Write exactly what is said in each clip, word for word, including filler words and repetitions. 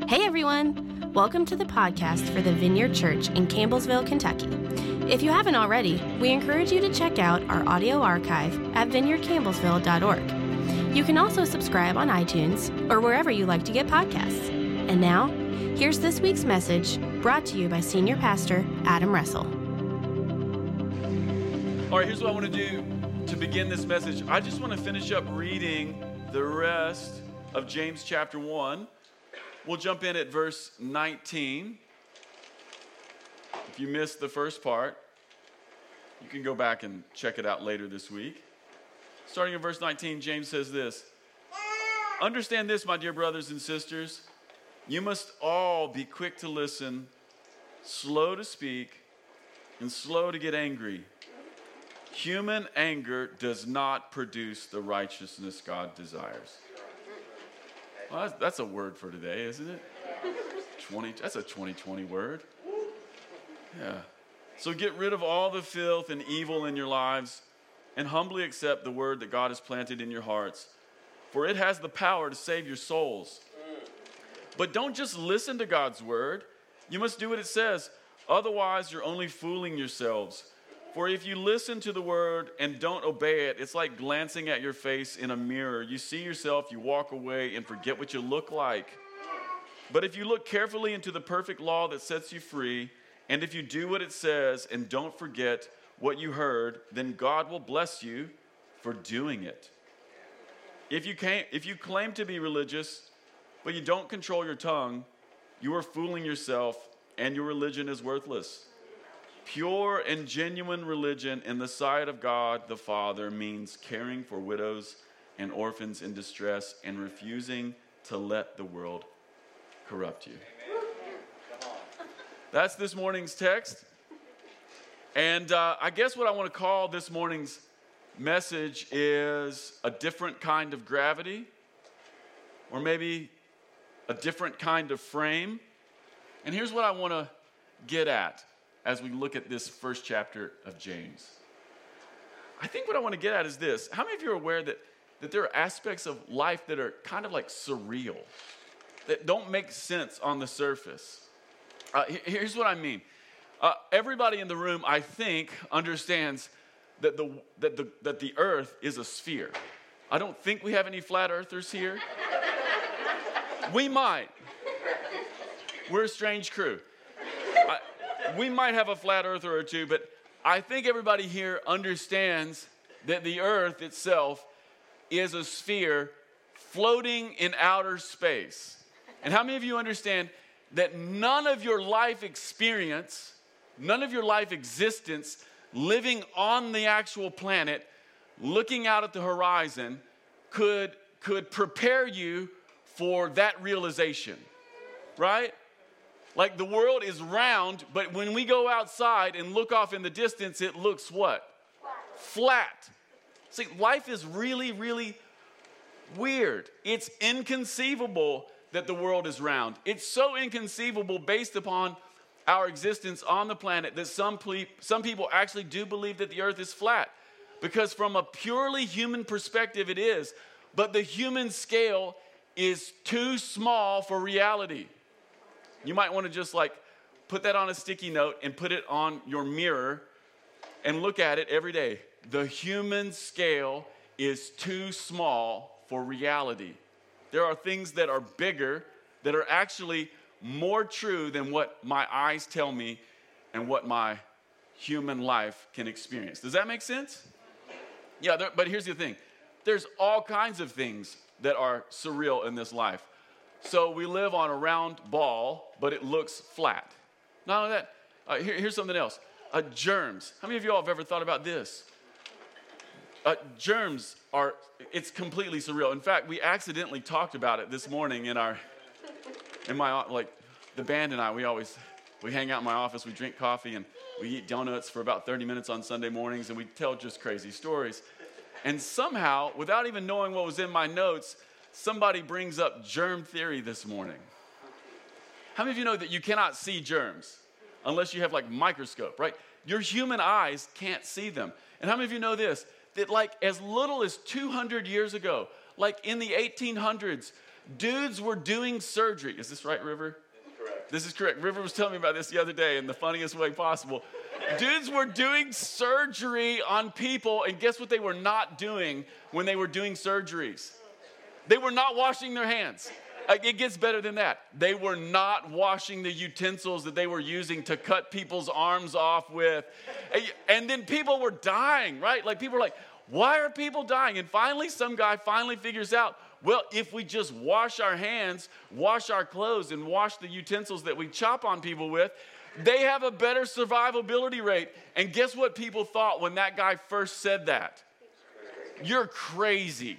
Hey everyone! Welcome to the podcast for the Vineyard Church in Campbellsville, Kentucky. If you haven't already, we encourage you to check out our audio archive at vineyard campbellsville dot org. You can also subscribe on iTunes or wherever you like to get podcasts. And now, here's this week's message brought to you by Senior Pastor Adam Russell. All right, here's what I want to do to begin this message. I just want to finish up reading the rest of James chapter one. We'll jump in at verse nineteen. If you missed the first part, you can go back and check it out later this week. Starting in verse nineteen, James says this: "Understand this, my dear brothers and sisters. You must all be quick to listen, slow to speak, and slow to get angry. Human anger does not produce the righteousness God desires." Well, that's, that's a word for today, isn't it? twenty, that's a twenty twenty word. Yeah. So get rid of all the filth and evil in your lives and humbly accept the word that God has planted in your hearts, for it has the power to save your souls. But don't just listen to God's word. You must do what it says. Otherwise, you're only fooling yourselves. For if you listen to the word and don't obey it, it's like glancing at your face in a mirror. You see yourself, you walk away, and forget what you look like. But if you look carefully into the perfect law that sets you free, and if you do what it says and don't forget what you heard, then God will bless you for doing it. If you can't, if you claim to be religious, but you don't control your tongue, you are fooling yourself, and your religion is worthless. Pure and genuine religion in the sight of God the Father means caring for widows and orphans in distress and refusing to let the world corrupt you. That's this morning's text. And uh, I guess what I want to call this morning's message is a different kind of gravity, or maybe a different kind of frame. And here's what I want to get at as we look at this first chapter of James. I think what I want to get at is this. How many of you are aware that, that there are aspects of life that are kind of like surreal, that don't make sense on the surface? Uh, here's what I mean. Uh, everybody in the room, I think, understands that the, that, the, that the earth is a sphere. I don't think we have any flat earthers here. We might. We're a strange crew. I, we might have a flat earther or two, but I think everybody here understands that the earth itself is a sphere floating in outer space. And how many of you understand that none of your life experience, none of your life existence, living on the actual planet, looking out at the horizon, could, could prepare you for that realization, right? Like the world is round, but when we go outside and look off in the distance, it looks what? Flat. Flat. See, life is really, really weird. It's inconceivable that the world is round. It's so inconceivable based upon our existence on the planet that some, ple- some people actually do believe that the earth is flat. Because from a purely human perspective, it is. But the human scale is too small for reality. You might want to just like put that on a sticky note and put it on your mirror and look at it every day. The human scale is too small for reality. There are things that are bigger, that are actually more true than what my eyes tell me and what my human life can experience. Does that make sense? Yeah, there, but here's the thing. There's all kinds of things that are surreal in this life. So we live on a round ball, but it looks flat. Not only that, uh, here, here's something else. Uh, germs. How many of you all have ever thought about this? Uh, germs are, it's completely surreal. In fact, we accidentally talked about it this morning in our, in my, like, the band and I, we always, we hang out in my office, we drink coffee, and we eat donuts for about thirty minutes on Sunday mornings, and we tell just crazy stories. And somehow, without even knowing what was in my notes, somebody brings up germ theory this morning. How many of you know that you cannot see germs unless you have like microscope, right? Your human eyes can't see them. And how many of you know this? That like as little as two hundred years ago, like in the eighteen hundreds, Dudes were doing surgery. Is this right, River? Correct. This is correct. River was telling me about this the other day in the funniest way possible. Dudes were doing surgery on people, and guess what they were not doing when they were doing surgeries? They were not washing their hands. Like, it gets better than that. They were not washing the utensils that they were using to cut people's arms off with. And then people were dying, right? Like, people were like, why are people dying? And finally, some guy finally figures out, well, if we just wash our hands, wash our clothes, and wash the utensils that we chop on people with, they have a better survivability rate. And guess what people thought when that guy first said that? You're crazy.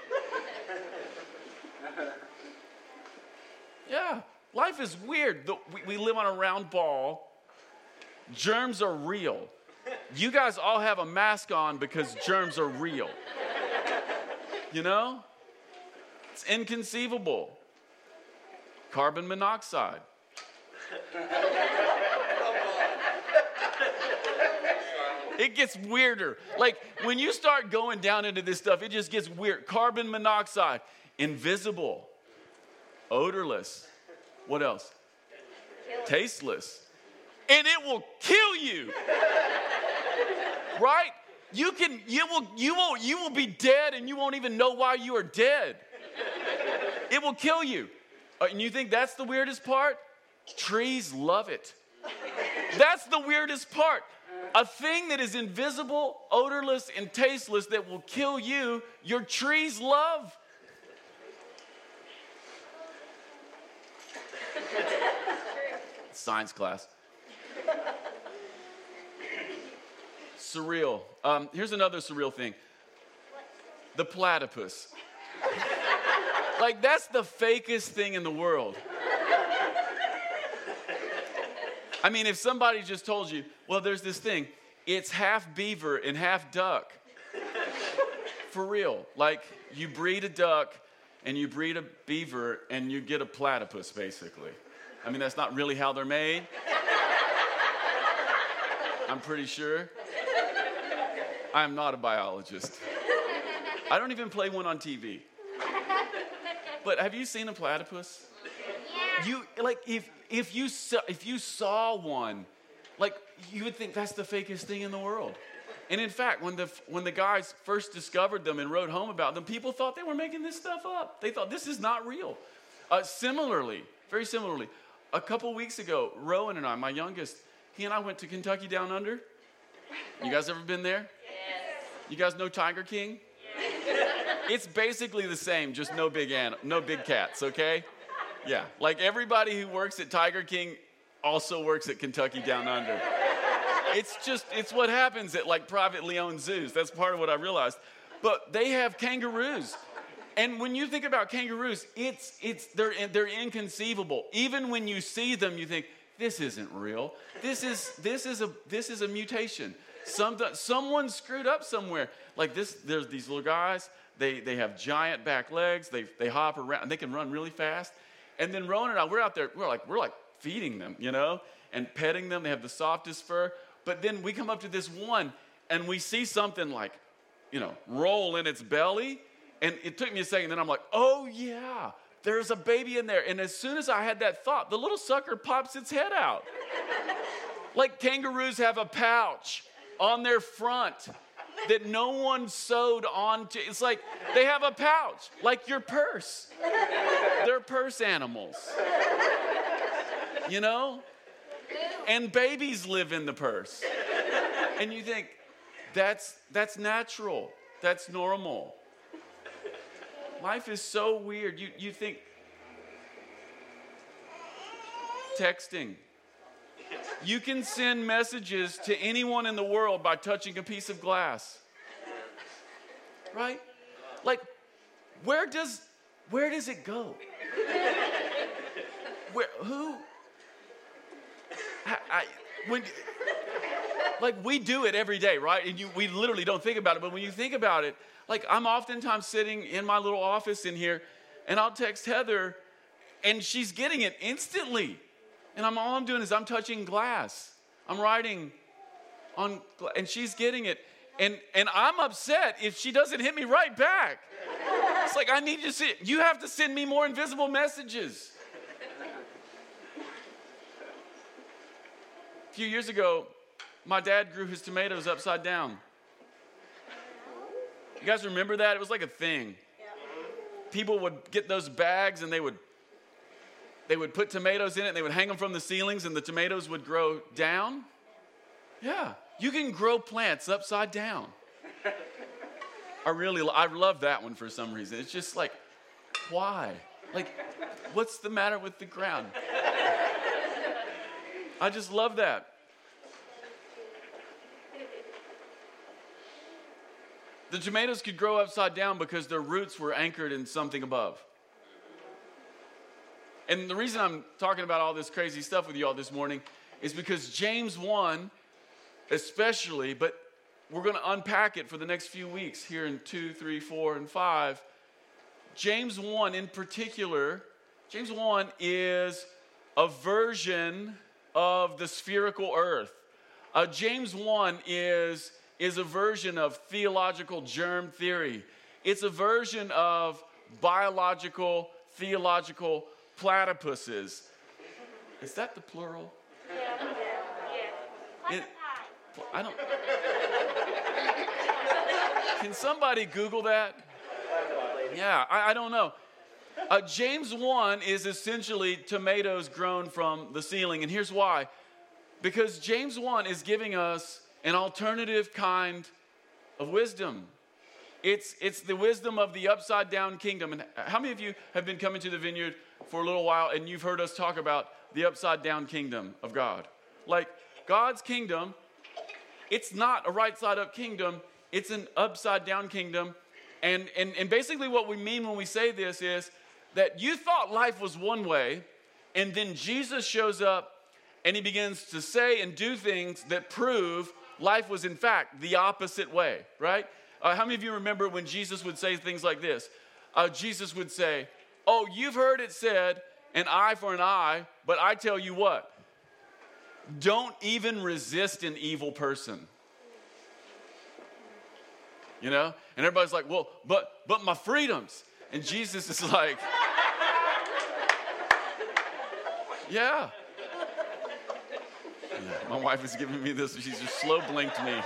Yeah, life is weird. The, we, we live on a round ball. Germs are real. You guys all have a mask on because germs are real. You know? It's inconceivable. Carbon monoxide. It gets weirder. Like, when you start going down into this stuff, it just gets weird. Carbon monoxide, invisible, odorless. What else? Tasteless. And it will kill you. Right? You can you will you will you will be dead and you won't even know why you are dead. It will kill you. Uh, and you think that's the weirdest part? Trees love it. That's the weirdest part. A thing that is invisible, odorless, and tasteless that will kill you, your trees love. Science class. Surreal. Um, here's another surreal thing. The platypus. Like, that's the fakest thing in the world. I mean, if somebody just told you, well, there's this thing, it's half beaver and half duck. For real. Like, you breed a duck and you breed a beaver and you get a platypus, basically. I mean, that's not really how they're made. I'm pretty sure. I am not a biologist. I don't even play one on T V. But have you seen a platypus? Yeah. You like if if you saw, if you saw one, like you would think that's the fakest thing in the world. And in fact, when the when the guys first discovered them and wrote home about them, people thought they were making this stuff up. They thought this is not real. Uh, similarly, very similarly, a couple weeks ago, Rowan and I, my youngest, he and I went to Kentucky Down Under. You guys ever been there? Yes. You guys know Tiger King? Yes. It's basically the same, just no big an- no big cats, okay? Yeah, like everybody who works at Tiger King also works at Kentucky Down Under. It's just, it's what happens at like privately owned zoos. That's part of what I realized. But they have kangaroos. And when you think about kangaroos, it's it's they're they're inconceivable. Even when you see them, you think, this isn't real. This is this is a this is a mutation. Some someone screwed up somewhere. Like this, there's these little guys. They they have giant back legs. They they hop around. They can run really fast. And then Rowan and I, we're out there. We're like we're like feeding them, you know, and petting them. They have the softest fur. But then we come up to this one, and we see something like, you know, roll in its belly. And it took me a second. Then I'm like, oh yeah, there's a baby in there. And as soon as I had that thought, the little sucker pops its head out. Like kangaroos have a pouch on their front that no one sewed onto. It's like they have a pouch, like your purse. They're purse animals. You know? And babies live in the purse. And you think, that's that's natural. That's normal. Life is so weird. You you think texting. You can send messages to anyone in the world by touching a piece of glass. Right? Like, where does where does it go? Where who I, I when like we do it every day, right? And you we literally don't think about it, but when you think about it, like I'm oftentimes sitting in my little office in here and I'll text Heather and she's getting it instantly. And I'm all I'm doing is I'm touching glass. I'm writing on, and she's getting it. And and I'm upset if she doesn't hit me right back. It's like, I need you to see, you have to send me more invisible messages. A few years ago, my dad grew his tomatoes upside down. You guys remember that? It was like a thing. People would get those bags and they would they would put tomatoes in it and they would hang them from the ceilings and the tomatoes would grow down. Yeah, you can grow plants upside down. I really, I love that one for some reason. It's just like, why? Like, what's the matter with the ground? I just love that. The tomatoes could grow upside down because their roots were anchored in something above. And the reason I'm talking about all this crazy stuff with you all this morning is because James one, especially, but we're going to unpack it for the next few weeks here in two, three, four, and five. James one in particular, James one is a version of the spherical earth. Uh, James one is, is a version of theological germ theory. It's a version of biological, theological platypuses. Is that the plural? Yeah. Yeah. It, I don't. Can somebody Google that? Yeah, I, I don't know. Uh, James one is essentially tomatoes grown from the ceiling, and here's why. Because James one is giving us an alternative kind of wisdom. It's, it's the wisdom of the upside down kingdom. And how many of you have been coming to the Vineyard for a little while and you've heard us talk about the upside down kingdom of God? Like, God's kingdom, it's not a right side up kingdom, it's an upside down kingdom. And, and, and basically what we mean when we say this is that you thought life was one way, and then Jesus shows up and he begins to say and do things that prove life was in fact the opposite way, right? Uh, how many of you remember when Jesus would say things like this? Uh, Jesus would say, oh, you've heard it said, an eye for an eye, but I tell you what, don't even resist an evil person. You know? And everybody's like, well, but but my freedoms. And Jesus is like, yeah. yeah. My wife is giving me this. She's just slow blinked me.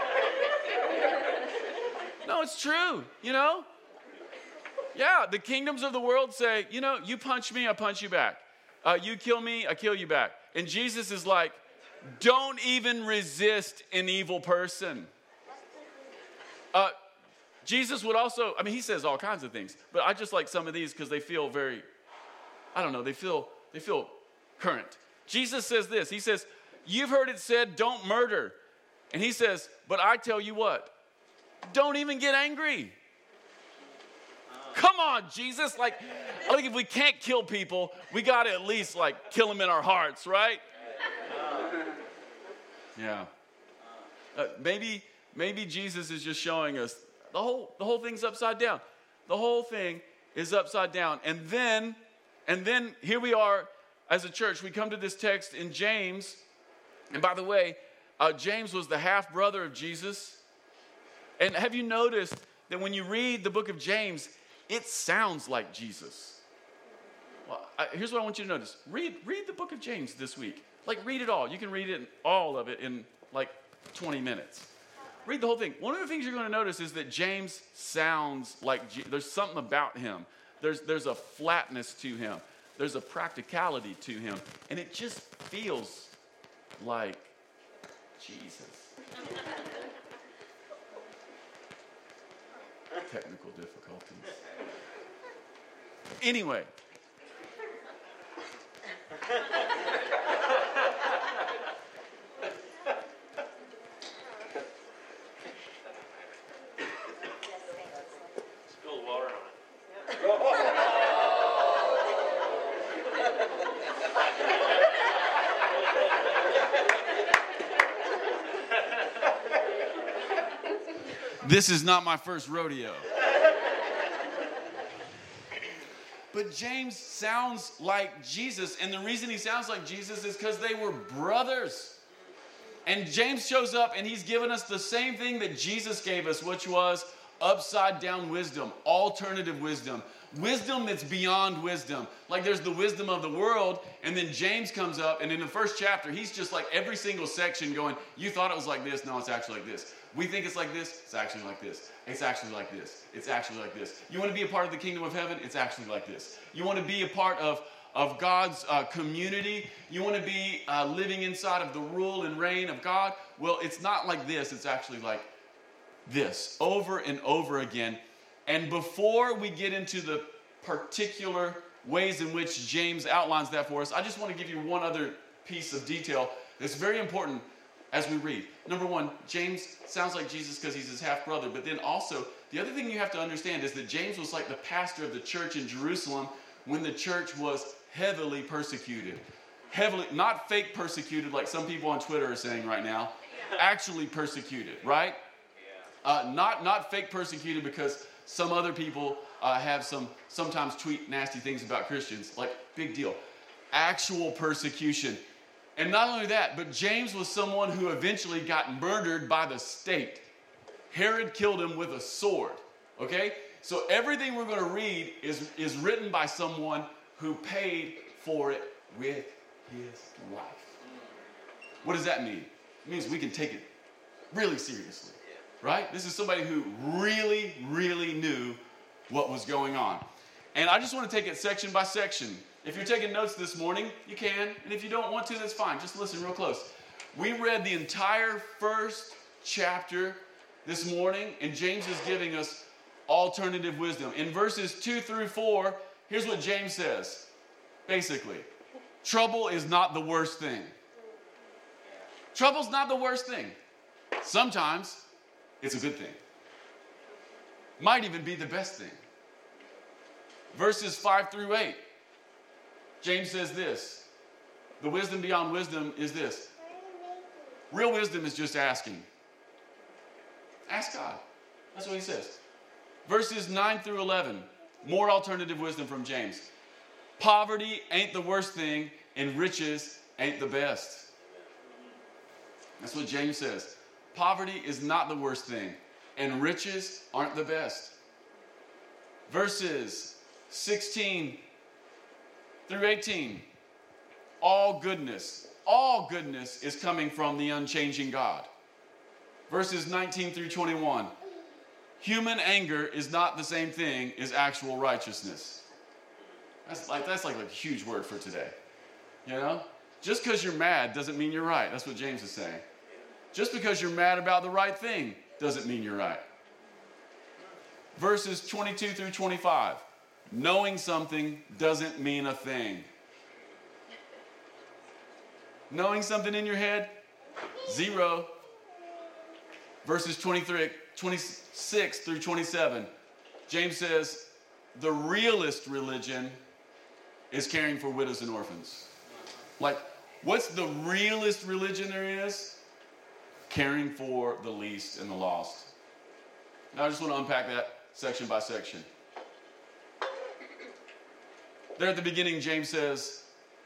No, it's true, you know? Yeah, the kingdoms of the world say, you know, you punch me, I punch you back. Uh, you kill me, I kill you back. And Jesus is like, don't even resist an evil person. Uh, Jesus would also, I mean, he says all kinds of things, but I just like some of these because they feel very, I don't know, they feel, they feel current. Jesus says this, he says, you've heard it said, don't murder. And he says, but I tell you what, don't even get angry. Come on, Jesus. Like, I think if we can't kill people, we got to at least, like, kill them in our hearts, right? Yeah. Uh, maybe, maybe Jesus is just showing us the whole, the whole thing's upside down. The whole thing is upside down. And then, and then here we are as a church. We come to this text in James. And by the way, uh, James was the half-brother of Jesus. And have you noticed that when you read the book of James, it sounds like Jesus? Well, I, here's what I want you to notice. Read, read the book of James this week. Like, read it all. You can read it, all of it, in like twenty minutes. Read the whole thing. One of the things you're going to notice is that James sounds like, Je- there's something about him. There's, there's a flatness to him. There's a practicality to him. And it just feels like Jesus. Technical difficulties. Anyway. Spilled water on it. This is not my first rodeo. But James sounds like Jesus, and the reason he sounds like Jesus is because they were brothers. And James shows up, and he's given us the same thing that Jesus gave us, which was upside down wisdom, alternative wisdom, wisdom that's beyond wisdom. Like there's the wisdom of the world, and then James comes up, and in the first chapter, he's just like every single section going, you thought it was like this, no, it's actually like this. We think it's like this, it's actually like this. It's actually like this. It's actually like this. You want to be a part of the kingdom of heaven? It's actually like this. You want to be a part of, of God's uh, community? You want to be uh, living inside of the rule and reign of God? Well, it's not like this. It's actually like this, over and over again. And before we get into the particular ways in which James outlines that for us, I just want to give you one other piece of detail that's very important as we read. Number one, James sounds like Jesus because he's his half-brother, but then also, the other thing you have to understand is that James was like the pastor of the church in Jerusalem when the church was heavily persecuted. Heavily, not fake persecuted like some people on Twitter are saying right now, actually persecuted, right? Uh, not, not fake persecuted because some other people uh, have some, sometimes tweet nasty things about Christians, like big deal. Actual persecution. And not only that, but James was someone who eventually got murdered by the state. Herod killed him with a sword, okay? So everything we're going to read is, is written by someone who paid for it with his life. What does that mean? It means we can take it really seriously, right? This is somebody who really, really knew what was going on. And I just want to take it section by section. If you're taking notes this morning, you can. And if you don't want to, that's fine. Just listen real close. We read the entire first chapter this morning, and James is giving us alternative wisdom. In verses two through four, here's what James says. Basically, trouble is not the worst thing. Trouble's not the worst thing. Sometimes it's a good thing. Might even be the best thing. Verses five through eight. James says this. The wisdom beyond wisdom is this. Real wisdom is just asking. Ask God. That's what he says. Verses nine through eleven. More alternative wisdom from James. Poverty ain't the worst thing, and riches ain't the best. That's what James says. Poverty is not the worst thing, and riches aren't the best. Verses sixteen through eighteen. All goodness, all goodness is coming from the unchanging God. Verses nineteen through twenty-one. Human anger is not the same thing as actual righteousness. That's like, that's like a huge word for today. You know? Just because you're mad doesn't mean you're right. That's what James is saying. Just because you're mad about the right thing doesn't mean you're right. Verses twenty-two through twenty-five. Knowing something doesn't mean a thing. Knowing something in your head, zero. Verses twenty-three, twenty-six through twenty-seven. James says, the realist religion is caring for widows and orphans. Like, what's the realist religion there is? Caring for the least and the lost. Now I just want to unpack that section by section. There at the beginning, James says,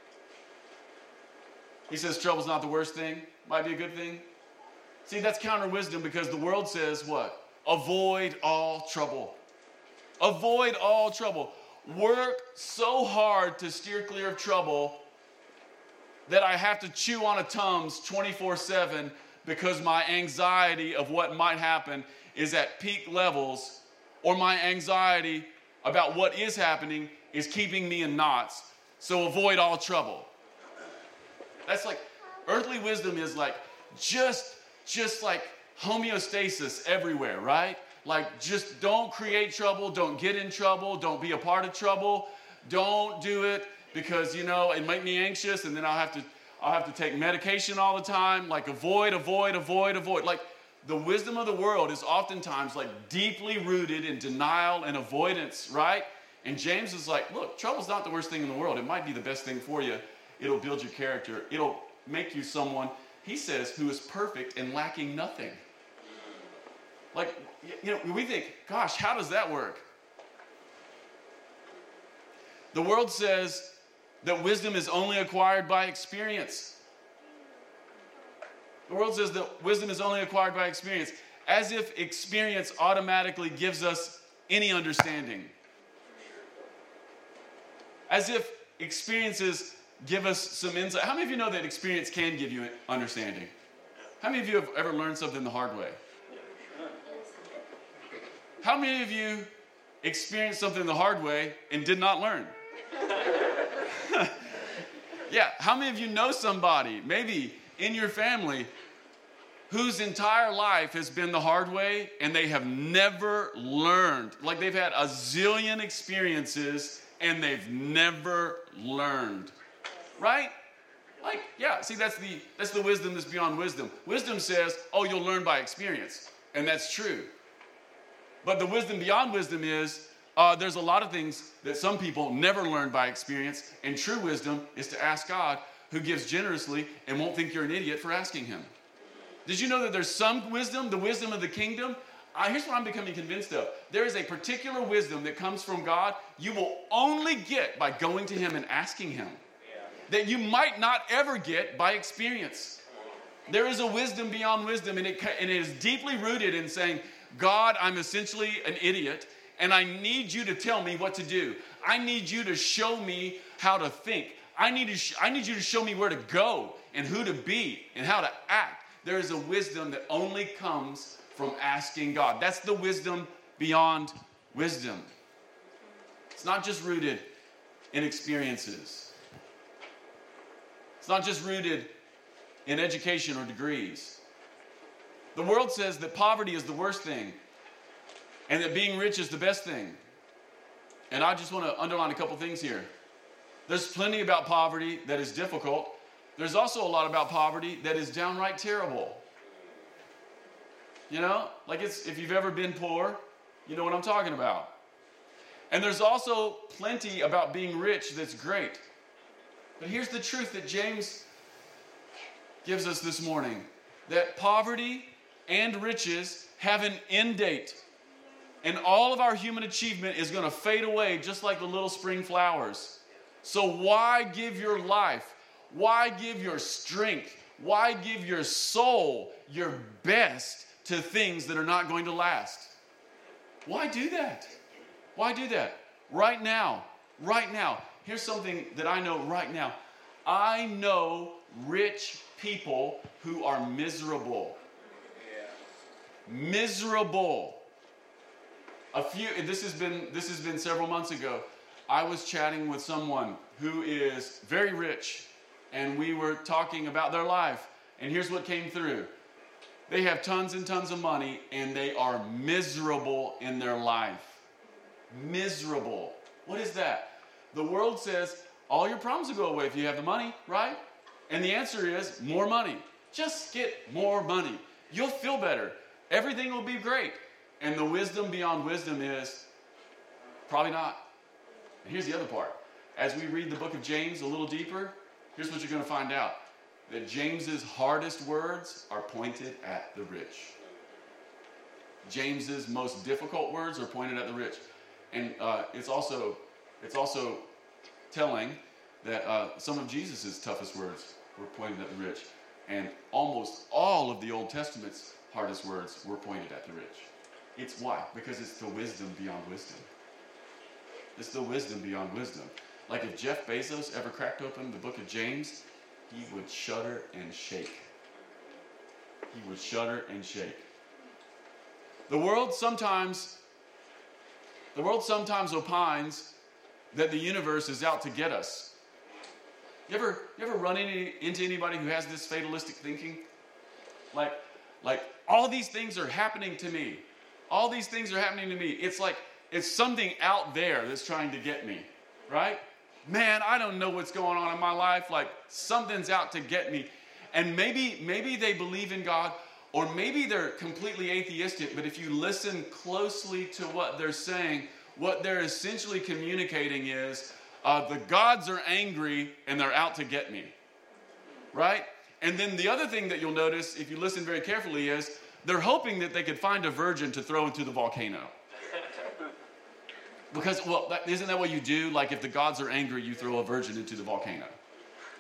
he says trouble's not the worst thing, might be a good thing. See, that's counter wisdom because the world says what? Avoid all trouble. Avoid all trouble. Work so hard to steer clear of trouble that I have to chew on a Tums twenty-four seven because my anxiety of what might happen is at peak levels, or my anxiety about what is happening is keeping me in knots. So avoid all trouble. That's like, earthly wisdom is like just, just like homeostasis everywhere, right? Like just don't create trouble, don't get in trouble, don't be a part of trouble, don't do it because, you know, it make me anxious and then I'll have to, I'll have to take medication all the time. Like avoid, avoid, avoid, avoid. Like the wisdom of the world is oftentimes like deeply rooted in denial and avoidance, right? And James is like, look, trouble's not the worst thing in the world. It might be the best thing for you. It'll build your character. It'll make you someone, he says, who is perfect and lacking nothing. Like, you know, we think, gosh, how does that work? The world says that wisdom is only acquired by experience. The world says that wisdom is only acquired by experience. as if experience automatically gives us any understanding. As if experiences give us some insight. How many of you know that experience can give you understanding? How many of you have ever learned something the hard way? How many of you experienced something the hard way and did not learn? Yeah, how many of you know somebody, maybe in your family, whose entire life has been the hard way and they have never learned? Like they've had a zillion experiences and they've never learned. Right? Like, yeah, see, that's the that's the wisdom that's beyond wisdom. Wisdom says, oh, you'll learn by experience. And that's true. But the wisdom beyond wisdom is, uh, there's a lot of things that some people never learn by experience. And true wisdom is to ask God, who gives generously and won't think you're an idiot for asking him. Did you know that there's some wisdom, the wisdom of the kingdom? Uh, here's what I'm becoming convinced of. There is a particular wisdom that comes from God you will only get by going to him and asking him. That you might not ever get by experience. There is a wisdom beyond wisdom, and it, and it is deeply rooted in saying, God, I'm essentially an idiot, and I need you to tell me what to do. I need you to show me how to think. I need, to sh- I need you to show me where to go and who to be and how to act. There is a wisdom that only comes from asking God. That's the wisdom beyond wisdom. It's not just rooted in experiences. It's not just rooted in education or degrees. The world says that poverty is the worst thing and that being rich is the best thing. And I just want to underline a couple things here. There's plenty about poverty that is difficult. There's also a lot about poverty that is downright terrible. You know, like it's, if you've ever been poor, you know what I'm talking about. And there's also plenty about being rich that's great. But here's the truth that James gives us this morning. That poverty and riches have an end date. And all of our human achievement is going to fade away just like the little spring flowers. So why give your life? Why give your strength? Why give your soul, your best, to things that are not going to last? Why do that? Why do that? Right now, right now. Here's something that I know right now. I know rich people who are miserable. Yeah. Miserable. A few, this has been, this has been several months ago. I was chatting with someone who is very rich, and we were talking about their life. And here's what came through. They have tons and tons of money, and they are miserable in their life. Miserable. What is that? The world says, all your problems will go away if you have the money, right? And the answer is, more money. Just get more money. You'll feel better. Everything will be great. And the wisdom beyond wisdom is, probably not. And here's the other part. As we read the book of James a little deeper, here's what you're going to find out. That James's hardest words are pointed at the rich. James's most difficult words are pointed at the rich. And uh, it's also it's also telling that uh, some of Jesus' toughest words were pointed at the rich. And almost all of the Old Testament's hardest words were pointed at the rich. It's why? Because it's the wisdom beyond wisdom. It's the wisdom beyond wisdom. Like if Jeff Bezos ever cracked open the book of James, he would shudder and shake. He would shudder and shake. The world sometimes, the world sometimes opines that the universe is out to get us. You ever, you ever run any, into anybody who has this fatalistic thinking? Like, like all these things are happening to me. All these things are happening to me. It's like it's something out there that's trying to get me, right? Man, I don't know what's going on in my life. Like something's out to get me. And maybe, maybe they believe in God, or maybe they're completely atheistic. But if you listen closely to what they're saying, what they're essentially communicating is, uh, the gods are angry and they're out to get me, right? And then the other thing that you'll notice, if you listen very carefully, is they're hoping that they could find a virgin to throw into the volcano. Because, well, that, isn't that what you do? Like, if the gods are angry, you throw a virgin into the volcano.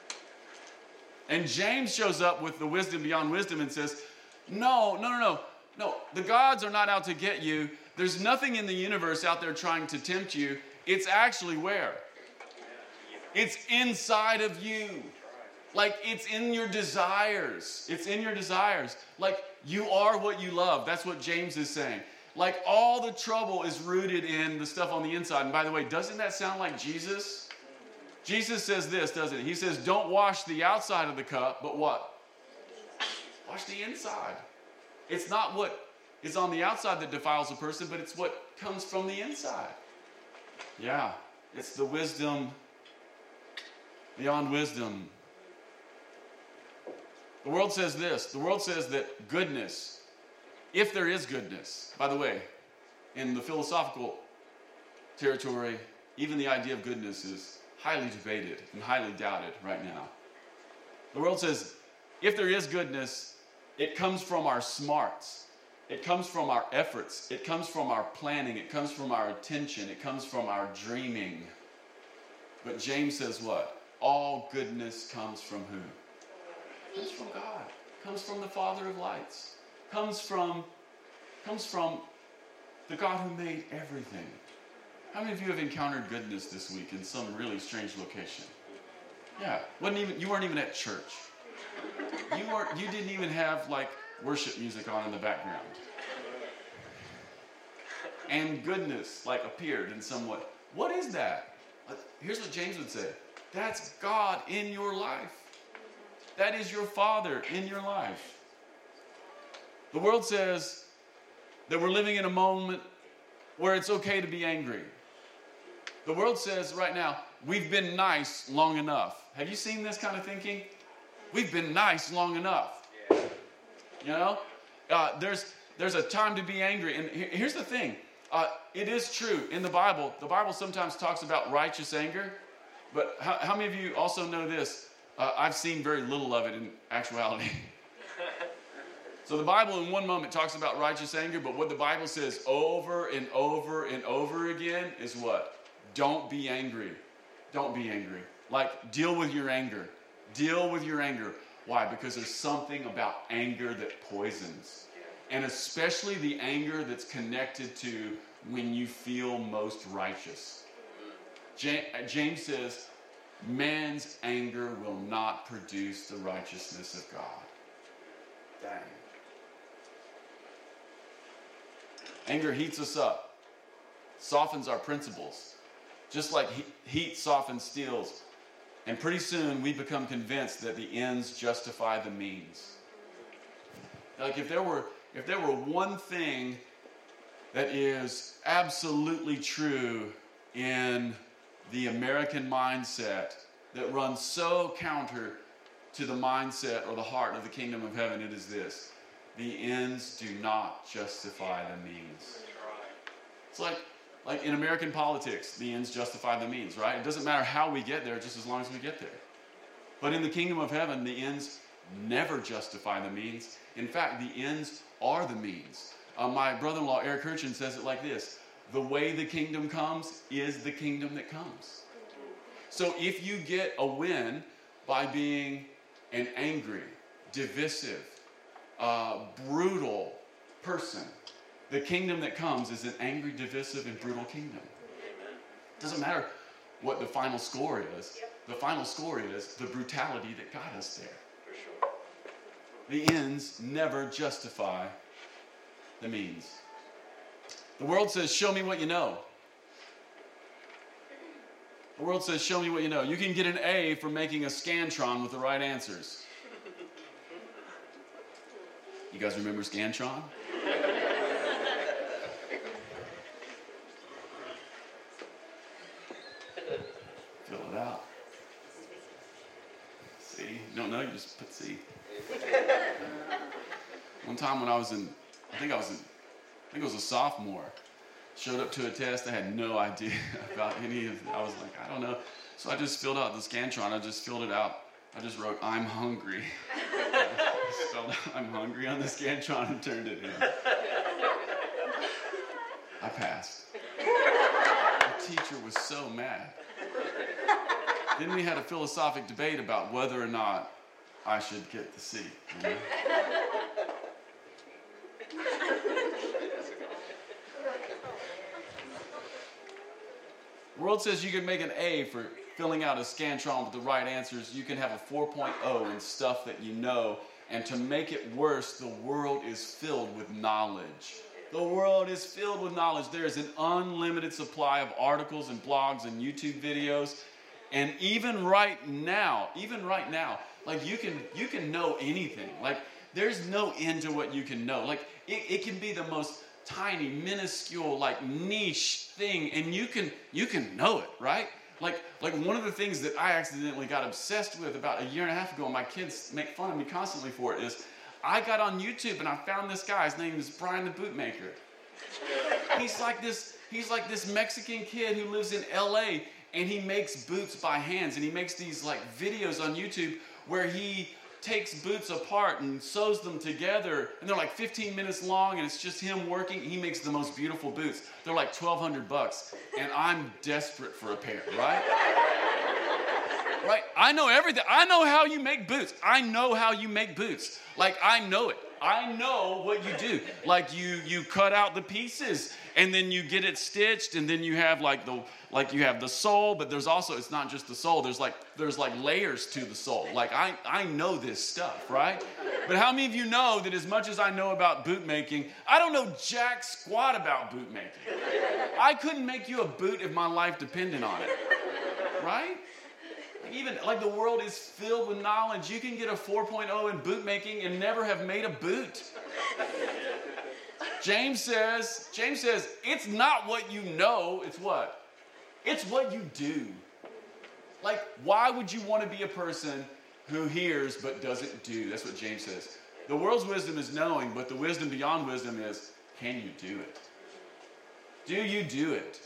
And James shows up with the wisdom beyond wisdom and says, no, no, no, no. No, the gods are not out to get you. There's nothing in the universe out there trying to tempt you. It's actually where? It's inside of you. Like, it's in your desires. It's in your desires. Like, you are what you love. That's what James is saying. Like, all the trouble is rooted in the stuff on the inside. And by the way, doesn't that sound like Jesus? Jesus says this, doesn't he? He says, don't wash the outside of the cup, but what? Wash the inside. It's not what is on the outside that defiles a person, but it's what comes from the inside. Yeah, it's the wisdom beyond wisdom. The world says this. The world says that goodness, if there is goodness, by the way, in the philosophical territory, even the idea of goodness is highly debated and highly doubted right now. The world says, if there is goodness, it comes from our smarts. It comes from our efforts. It comes from our planning. It comes from our attention. It comes from our dreaming. But James says what? All goodness comes from who? Comes from God. Comes from the Father of lights. Comes from, comes from the God who made everything. How many of you have encountered goodness this week in some really strange location? Yeah, wasn't even you weren't even at church. You weren't. You didn't even have like worship music on in the background. And goodness like appeared in some way. What is that? Here's what James would say. That's God in your life. That is your Father in your life. The world says that we're living in a moment where it's okay to be angry. The world says right now, we've been nice long enough. Have you seen this kind of thinking? We've been nice long enough. You know? Uh, there's, there's a time to be angry. And here's the thing. Uh, it is true. In the Bible, the Bible sometimes talks about righteous anger. But how, how many of you also know this? Uh, I've seen very little of it in actuality. So the Bible in one moment talks about righteous anger, but what the Bible says over and over and over again is what? Don't be angry. Don't be angry. Like, deal with your anger. Deal with your anger. Why? Because there's something about anger that poisons. And especially the anger that's connected to when you feel most righteous. James says, man's anger will not produce the righteousness of God. Dang. Anger heats us up, softens our principles, just like heat softens steels. And pretty soon we become convinced that the ends justify the means. Like if there were, if there were one thing that is absolutely true in the American mindset that runs so counter to the mindset or the heart of the kingdom of heaven, it is this. The ends do not justify the means. It's like, like in American politics, the ends justify the means, right? It doesn't matter how we get there, just as long as we get there. But in the kingdom of heaven, the ends never justify the means. In fact, the ends are the means. Uh, my brother-in-law, Eric Hirchin, says it like this. The way the kingdom comes is the kingdom that comes. So if you get a win by being an angry, divisive, uh, brutal person, the kingdom that comes is an angry, divisive, and brutal kingdom. It doesn't matter what the final score is. The final score is the brutality that got us there. The ends never justify the means. The world says, show me what you know. The world says, show me what you know. You can get an A for making a Scantron with the right answers. You guys remember Scantron? Fill it out. C. You don't know, you just put C. One time when I was in, I think I was in, I think it was a sophomore, showed up to a test. I had no idea about any of it. I was like, I don't know. So I just filled out the Scantron. I just filled it out. I just wrote, I'm hungry. I just spelled out, I'm hungry on the Scantron and turned it in. I passed. The teacher was so mad. Then we had a philosophic debate about whether or not I should get the C. You know? The world says you can make an A for filling out a Scantron with the right answers. You can have a four point oh in stuff that you know. And to make it worse, the world is filled with knowledge. The world is filled with knowledge. There is an unlimited supply of articles and blogs and YouTube videos. And even right now, even right now, like you can you can know anything. Like there's no end to what you can know. Like it, it can be the most tiny, minuscule, like niche thing, and you can you can know it, right? Like like one of the things that I accidentally got obsessed with about a year and a half ago, and my kids make fun of me constantly for it, is I got on YouTube and I found this guy. His name is Brian the Bootmaker. He's like this, he's like this Mexican kid who lives in L A, and he makes boots by hands, and he makes these like videos on YouTube where he takes boots apart and sews them together, and they're like fifteen minutes long, and it's just him working. He makes the most beautiful boots. They're like twelve hundred bucks, and I'm desperate for a pair, right? Right? I know everything. I know how you make boots. I know how you make boots. Like, I know it. I know what you do. Like, you you cut out the pieces, and then you get it stitched, and then you have like the like you have the sole, but there's also, it's not just the sole. There's like there's like layers to the sole. Like, I I know this stuff, right? But how many of you know that as much as I know about boot making, I don't know jack squat about boot making. I couldn't make you a boot if my life depended on it, right? Even like the world is filled with knowledge. You can get a four point oh in boot making and never have made a boot. James says, James says, it's not what you know, it's what? It's what you do. Like, why would you want to be a person who hears but doesn't do? That's what James says. The world's wisdom is knowing, but the wisdom beyond wisdom is, can you do it? Do you do it?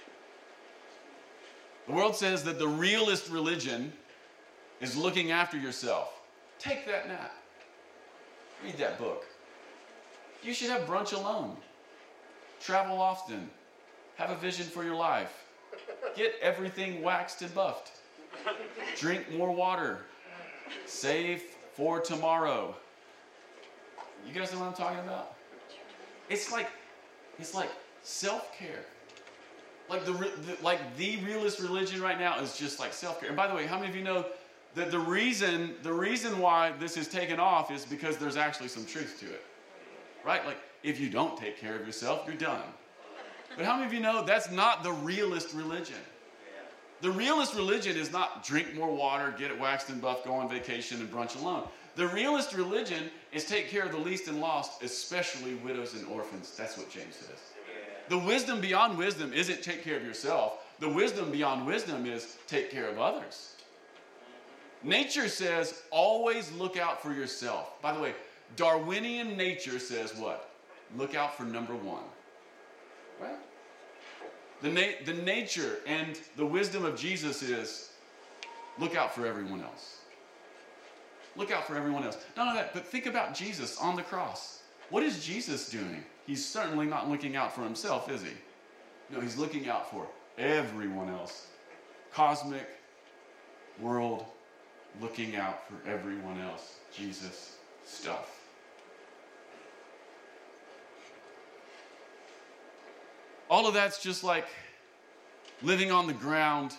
The world says that the realist religion is looking after yourself. Take that nap. Read that book. You should have brunch alone. Travel often. Have a vision for your life. Get everything waxed and buffed. Drink more water. Save for tomorrow. You guys know what I'm talking about? It's like, it's like self-care. Like the, the like the realist religion right now is just like self-care. And by the way, how many of you know that the reason the reason why this is taken off is because there's actually some truth to it, right? Like if you don't take care of yourself, you're done. But how many of you know that's not the realist religion? The realist religion is not drink more water, get it waxed and buffed, go on vacation and brunch alone. The realist religion is take care of the least and lost, especially widows and orphans. That's what James says. The wisdom beyond wisdom isn't take care of yourself. The wisdom beyond wisdom is take care of others. Nature says always look out for yourself. By the way, Darwinian nature says what? Look out for number one. Right? The, na- the nature and the wisdom of Jesus is look out for everyone else. Look out for everyone else. Not only that, but think about Jesus on the cross. What is Jesus doing? He's certainly not looking out for himself, is he? No, he's looking out for everyone else. Cosmic world looking out for everyone else. Jesus stuff. All of that's just like living on the ground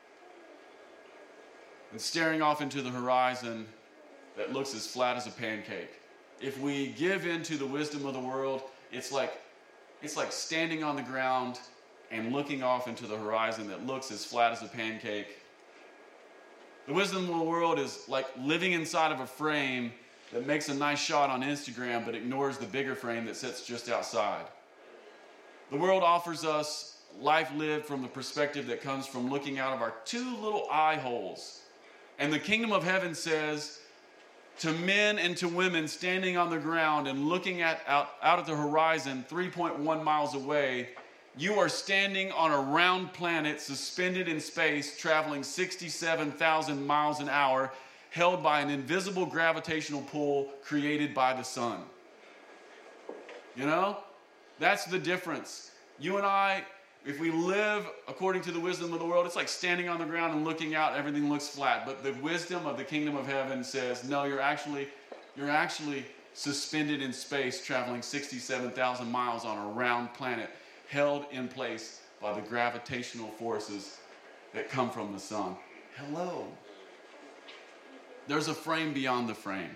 and staring off into the horizon that looks as flat as a pancake. If we give in to the wisdom of the world, it's like it's like standing on the ground and looking off into the horizon that looks as flat as a pancake. The wisdom of the world is like living inside of a frame that makes a nice shot on Instagram but ignores the bigger frame that sits just outside. The world offers us life lived from the perspective that comes from looking out of our two little eye holes. And the kingdom of heaven says to men and to women standing on the ground and looking at out, out at the horizon three point one miles away, you are standing on a round planet suspended in space, traveling sixty-seven thousand miles an hour, held by an invisible gravitational pull created by the sun. You know? That's the difference. You and I, if we live according to the wisdom of the world, it's like standing on the ground and looking out, everything looks flat. But the wisdom of the kingdom of heaven says, no, you're actually, you're actually suspended in space, traveling sixty-seven thousand miles on a round planet, held in place by by the gravitational forces that come from the sun. Hello. There's a frame beyond the frame.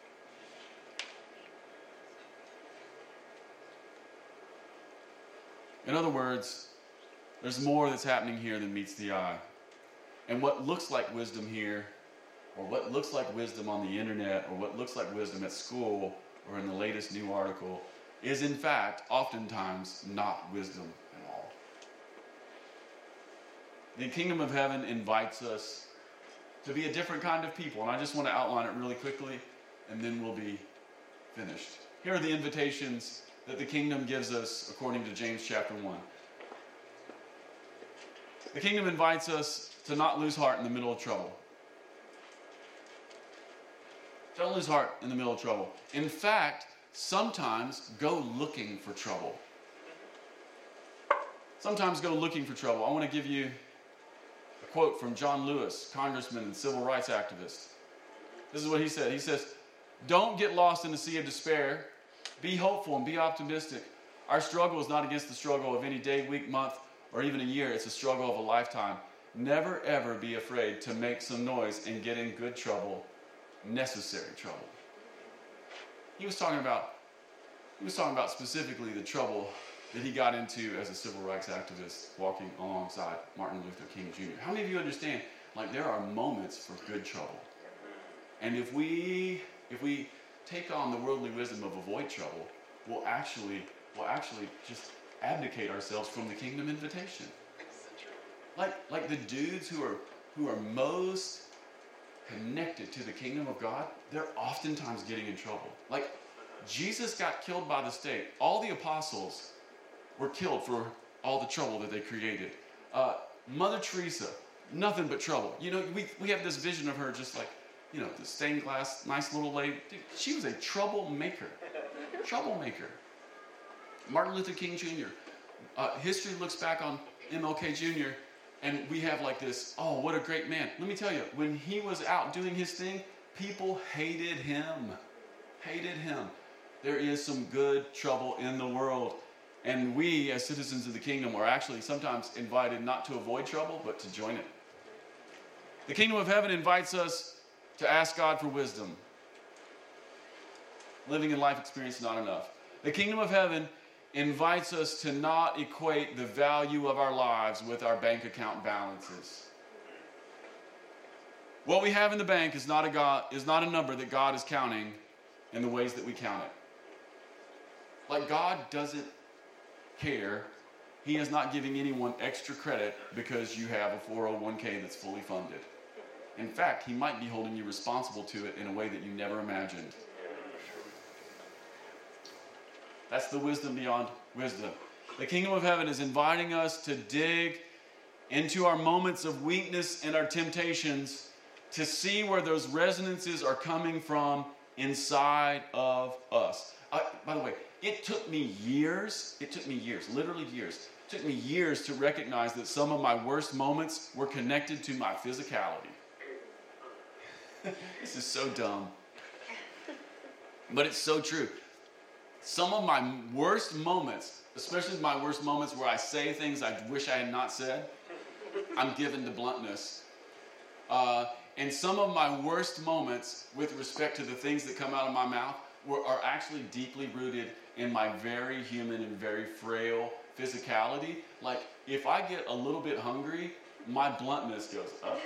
In other words, there's more that's happening here than meets the eye. And what looks like wisdom here, or what looks like wisdom on the internet, or what looks like wisdom at school, or in the latest new article, is in fact, oftentimes, not wisdom at all. The kingdom of heaven invites us to be a different kind of people, and I just want to outline it really quickly, and then we'll be finished. Here are the invitations that the kingdom gives us according to James chapter one. The kingdom invites us to not lose heart in the middle of trouble. Don't lose heart in the middle of trouble. In fact, sometimes go looking for trouble. Sometimes go looking for trouble. I want to give you a quote from John Lewis, congressman and civil rights activist. This is what he said. He says, "Don't get lost in the sea of despair. Be hopeful and be optimistic. Our struggle is not against the struggle of any day, week, month, or even a year. It's a struggle of a lifetime. Never, ever be afraid to make some noise and get in good trouble, necessary trouble." He was talking about, he was talking about specifically the trouble that he got into as a civil rights activist walking alongside Martin Luther King Junior How many of you understand, like, there are moments for good trouble? And if we, if we take on the worldly wisdom of avoid trouble, we'll actually, we'll actually just abdicate ourselves from the kingdom invitation. Like, like the dudes who are who are most connected to the kingdom of God, they're oftentimes getting in trouble. Like, Jesus got killed by the state. All the apostles were killed for all the trouble that they created. Uh, Mother Teresa, nothing but trouble. You know, we we have this vision of her just like, you know, the stained glass, nice little lady. Dude, she was a troublemaker. Troublemaker. Martin Luther King Junior Uh, history looks back on M L K Junior and we have like this, oh, what a great man. Let me tell you, when he was out doing his thing, people hated him. Hated him. There is some good trouble in the world. And we, as citizens of the kingdom, are actually sometimes invited not to avoid trouble, but to join it. The kingdom of heaven invites us to ask God for wisdom. Living in life experience is not enough. The kingdom of heaven invites us to not equate the value of our lives with our bank account balances. What we have in the bank is not a God, is not a number that God is counting in the ways that we count it. Like, God doesn't care. He is not giving anyone extra credit because you have a four oh one k that's fully funded. In fact, he might be holding you responsible to it in a way that you never imagined. That's the wisdom beyond wisdom. The kingdom of heaven is inviting us to dig into our moments of weakness and our temptations to see where those resonances are coming from inside of us. Uh, by the way, it took me years, it took me years, literally years, it took me years to recognize that some of my worst moments were connected to my physicality. This is so dumb. But it's so true. Some of my worst moments, especially my worst moments where I say things I wish I had not said, I'm given to bluntness. Uh, and some of my worst moments with respect to the things that come out of my mouth were, are actually deeply rooted in my very human and very frail physicality. Like, if I get a little bit hungry, my bluntness goes up.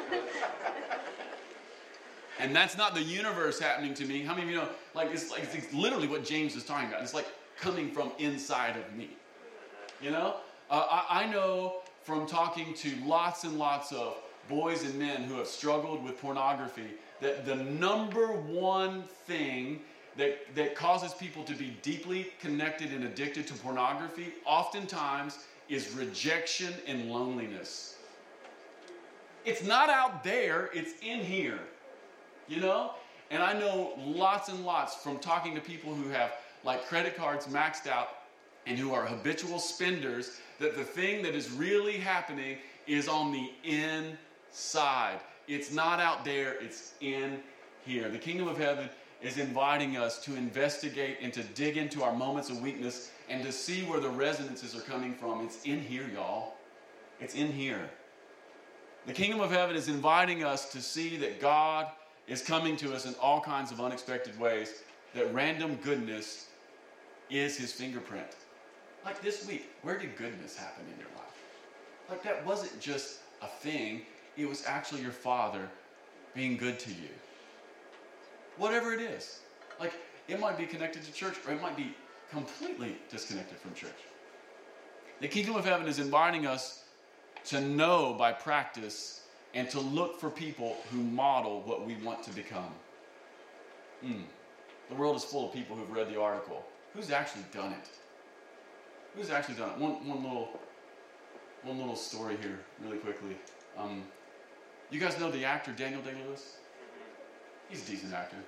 And that's not the universe happening to me. How many of you know, like, it's like it's literally what James is talking about. It's like coming from inside of me. You know? Uh, I, I know from talking to lots and lots of boys and men who have struggled with pornography that the number one thing that, that causes people to be deeply connected and addicted to pornography oftentimes is rejection and loneliness. It's not out there, it's in here. You know? And I know lots and lots from talking to people who have like credit cards maxed out and who are habitual spenders that the thing that is really happening is on the inside. It's not out there, it's in here. The kingdom of heaven is inviting us to investigate and to dig into our moments of weakness and to see where the resonances are coming from. It's in here, y'all. It's in here. The kingdom of heaven is inviting us to see that God is coming to us in all kinds of unexpected ways, that random goodness is his fingerprint. Like this week, where did goodness happen in your life? Like that wasn't just a thing, it was actually your Father being good to you. Whatever it is. Like it might be connected to church, or it might be completely disconnected from church. The kingdom of heaven is inviting us to know by practice and to look for people who model what we want to become. Hmm. The world is full of people who've read the article. Who's actually done it? Who's actually done it? One, one little, one little story here, really quickly. Um, you guys know the actor Daniel Day-Lewis? He's a decent actor.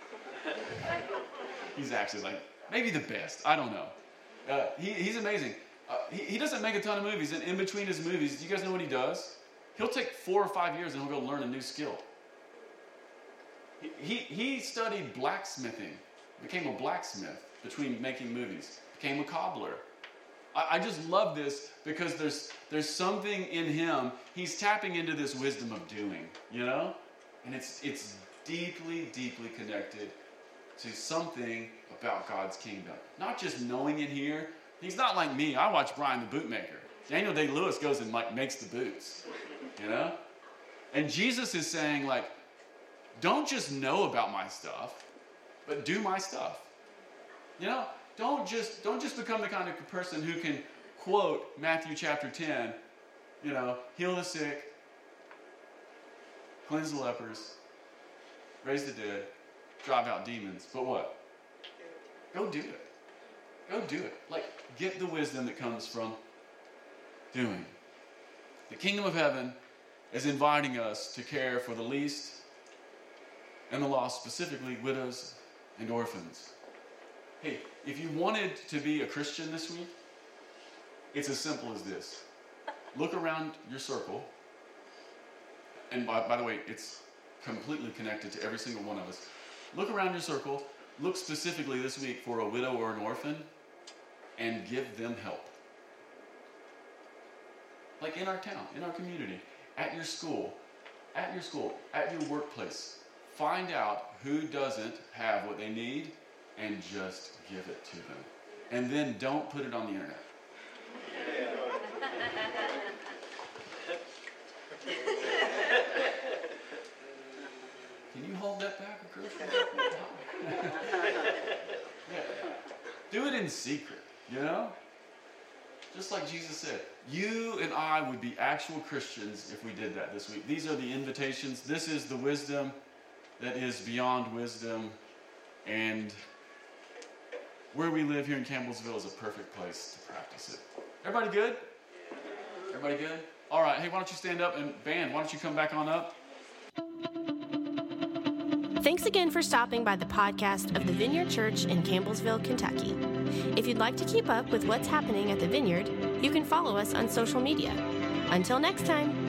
He's actually like maybe the best. I don't know. Uh, he, he's amazing. Uh, he, he doesn't make a ton of movies, and in between his movies, do you guys know what he does? He'll take four or five years and he'll go learn a new skill. He, he, he studied blacksmithing, became a blacksmith between making movies, became a cobbler. I, I just love this because there's, there's something in him. He's tapping into this wisdom of doing, you know? And it's, it's deeply, deeply connected to something about God's kingdom. Not just knowing it here. He's not like me. I watch Brian the Bootmaker. Daniel Day-Lewis goes and like makes the boots, you know? And Jesus is saying like, don't just know about my stuff, but do my stuff. You know, don't just don't just become the kind of person who can quote Matthew chapter ten, you know, heal the sick, cleanse the lepers, raise the dead, drive out demons. But what? Go do it. Go do it. Like, get the wisdom that comes from doing. The kingdom of heaven is inviting us to care for the least and the lost, specifically widows and orphans. Hey, if you wanted to be a Christian this week, it's as simple as this. Look around your circle, and by, by the way, it's completely connected to every single one of us. Look around your circle, look specifically this week for a widow or an orphan, and give them help. Like in our town, in our community, at your school, at your school, at your workplace. Find out who doesn't have what they need and just give it to them. And then don't put it on the internet. Can you hold that back, Chris? Yeah. Do it in secret, you know? Just like Jesus said, you and I would be actual Christians if we did that this week. These are the invitations. This is the wisdom that is beyond wisdom. And where we live here in Campbellsville is a perfect place to practice it. Everybody good? Everybody good? All right. Hey, why don't you stand up, and band, why don't you come back on up? Thanks again for stopping by the podcast of the Vineyard Church in Campbellsville, Kentucky. If you'd like to keep up with what's happening at the Vineyard, you can follow us on social media. Until next time.